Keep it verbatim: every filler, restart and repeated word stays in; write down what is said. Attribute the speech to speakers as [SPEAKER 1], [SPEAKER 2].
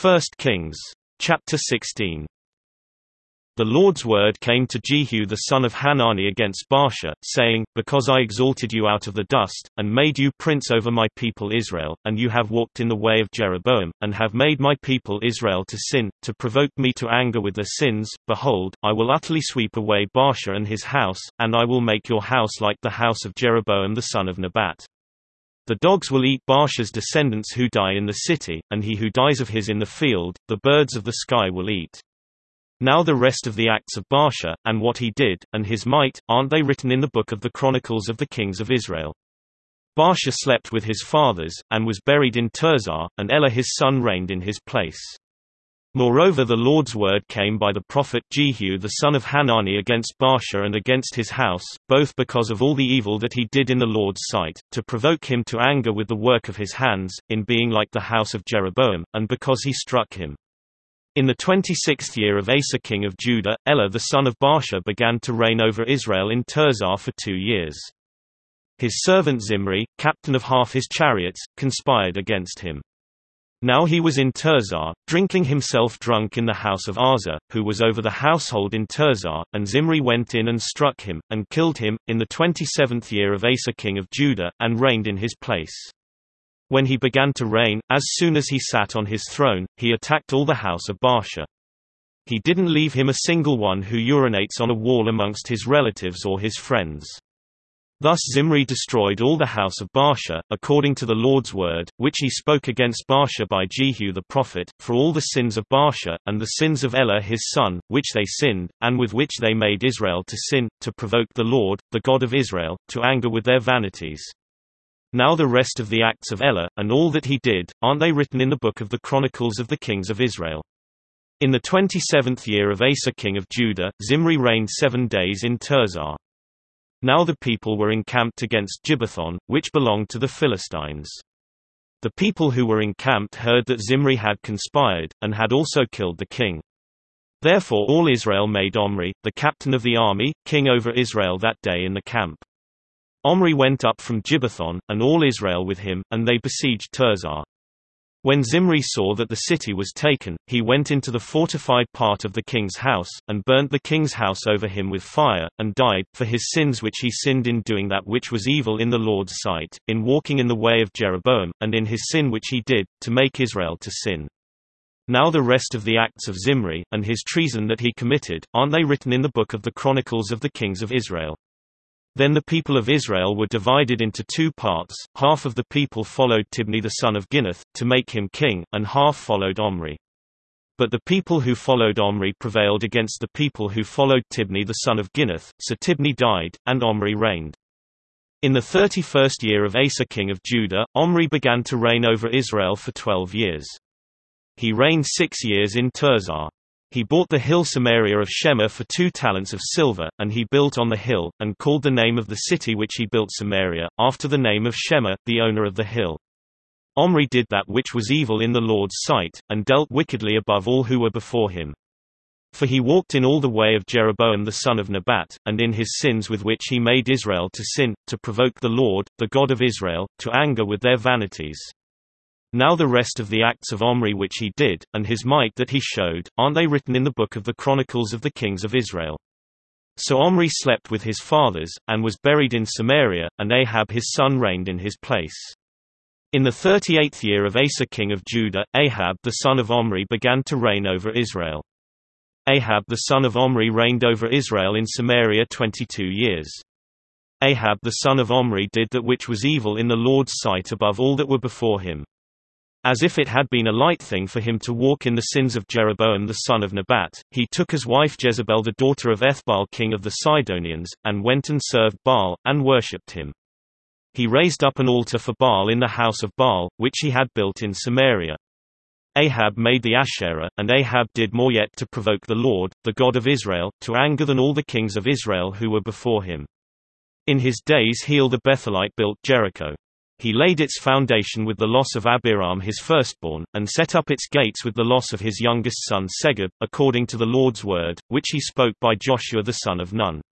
[SPEAKER 1] First Kings. Chapter sixteen. The Lord's word came to Jehu the son of Hanani against Baasha, saying, Because I exalted you out of the dust, and made you prince over my people Israel, and you have walked in the way of Jeroboam, and have made my people Israel to sin, to provoke me to anger with their sins, behold, I will utterly sweep away Baasha and his house, and I will make your house like the house of Jeroboam the son of Nebat. The dogs will eat Baasha's descendants who die in the city, and he who dies of his in the field, the birds of the sky will eat. Now the rest of the acts of Baasha, and what he did, and his might, aren't they written in the book of the Chronicles of the Kings of Israel? Baasha slept with his fathers, and was buried in Tirzah, and Elah his son reigned in his place. Moreover the Lord's word came by the prophet Jehu the son of Hanani against Baasha and against his house, both because of all the evil that he did in the Lord's sight, to provoke him to anger with the work of his hands, in being like the house of Jeroboam, and because he struck him. In the twenty-sixth year of Asa king of Judah, Elah the son of Baasha began to reign over Israel in Tirzah for two years. His servant Zimri, captain of half his chariots, conspired against him. Now he was in Tirzah, drinking himself drunk in the house of Asa, who was over the household in Tirzah, and Zimri went in and struck him, and killed him, in the twenty-seventh year of Asa king of Judah, and reigned in his place. When he began to reign, as soon as he sat on his throne, he attacked all the house of Baasha. He didn't leave him a single one who urinates on a wall amongst his relatives or his friends. Thus Zimri destroyed all the house of Baasha, according to the Lord's word, which he spoke against Baasha by Jehu the prophet, for all the sins of Baasha, and the sins of Elah his son, which they sinned, and with which they made Israel to sin, to provoke the Lord, the God of Israel, to anger with their vanities. Now the rest of the acts of Elah, and all that he did, aren't they written in the book of the Chronicles of the Kings of Israel? In the twenty-seventh year of Asa king of Judah, Zimri reigned seven days in Tirzah. Now the people were encamped against Gibbethon, which belonged to the Philistines. The people who were encamped heard that Zimri had conspired, and had also killed the king. Therefore all Israel made Omri, the captain of the army, king over Israel that day in the camp. Omri went up from Gibbethon, and all Israel with him, and they besieged Tirzah. When Zimri saw that the city was taken, he went into the fortified part of the king's house, and burnt the king's house over him with fire, and died, for his sins which he sinned in doing that which was evil in the Lord's sight, in walking in the way of Jeroboam, and in his sin which he did, to make Israel to sin. Now the rest of the acts of Zimri, and his treason that he committed, aren't they written in the book of the Chronicles of the Kings of Israel? Then the people of Israel were divided into two parts, half of the people followed Tibni the son of Ginath, to make him king, and half followed Omri. But the people who followed Omri prevailed against the people who followed Tibni the son of Ginath, so Tibni died, and Omri reigned. In the thirty-first year of Asa king of Judah, Omri began to reign over Israel for twelve years. He reigned six years in Tirzah. He bought the hill Samaria of Shema for two talents of silver, and he built on the hill, and called the name of the city which he built Samaria, after the name of Shema, the owner of the hill. Omri did that which was evil in the Lord's sight, and dealt wickedly above all who were before him. For he walked in all the way of Jeroboam the son of Nebat, and in his sins with which he made Israel to sin, to provoke the Lord, the God of Israel, to anger with their vanities. Now the rest of the acts of Omri which he did, and his might that he showed, aren't they written in the book of the Chronicles of the Kings of Israel? So Omri slept with his fathers, and was buried in Samaria, and Ahab his son reigned in his place. In the thirty-eighth year of Asa king of Judah, Ahab the son of Omri began to reign over Israel. Ahab the son of Omri reigned over Israel in Samaria twenty-two years. Ahab the son of Omri did that which was evil in the Lord's sight above all that were before him. As if it had been a light thing for him to walk in the sins of Jeroboam the son of Nebat, he took as wife Jezebel the daughter of Ethbaal king of the Sidonians, and went and served Baal, and worshipped him. He raised up an altar for Baal in the house of Baal, which he had built in Samaria. Ahab made the Asherah, and Ahab did more yet to provoke the Lord, the God of Israel, to anger than all the kings of Israel who were before him. In his days Hiel the Bethelite built Jericho. He laid its foundation with the loss of Abiram his firstborn, and set up its gates with the loss of his youngest son Segub, according to the Lord's word, which he spoke by Joshua the son of Nun.